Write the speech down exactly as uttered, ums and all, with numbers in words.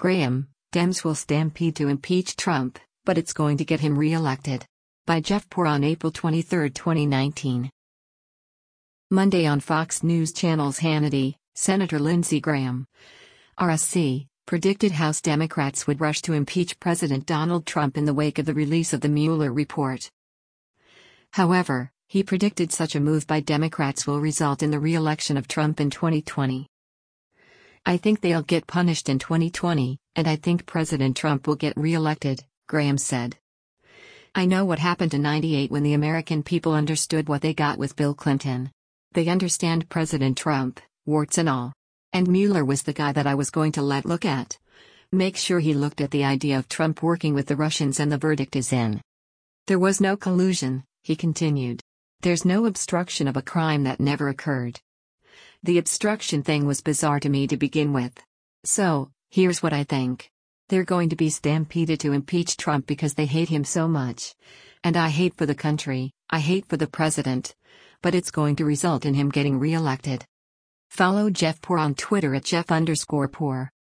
Graham, Dems will stampede to impeach Trump, but it's going to get him re-elected. By Jeff Poor on April twenty-third, twenty nineteen. Monday on Fox News Channel's Hannity, Senator Lindsey Graham, R S C, predicted House Democrats would rush to impeach President Donald Trump in the wake of the release of the Mueller report. However, he predicted such a move by Democrats will result in the re-election of Trump in twenty twenty. I think they'll get punished in twenty twenty, and I think President Trump will get re-elected, Graham said. I know what happened in ninety-eight when the American people understood what they got with Bill Clinton. They understand President Trump, warts and all. And Mueller was the guy that I was going to let look at. Make sure he looked at the idea of Trump working with the Russians, and the verdict is in. There was no collusion, he continued. There's no obstruction of a crime that never occurred. The obstruction thing was bizarre to me to begin with. So, here's what I think. They're going to be stampeded to impeach Trump because they hate him so much. And I hate for the country, I hate for the president. But it's going to result in him getting re-elected. Follow Jeff Poor on Twitter at Jeff underscore Poor.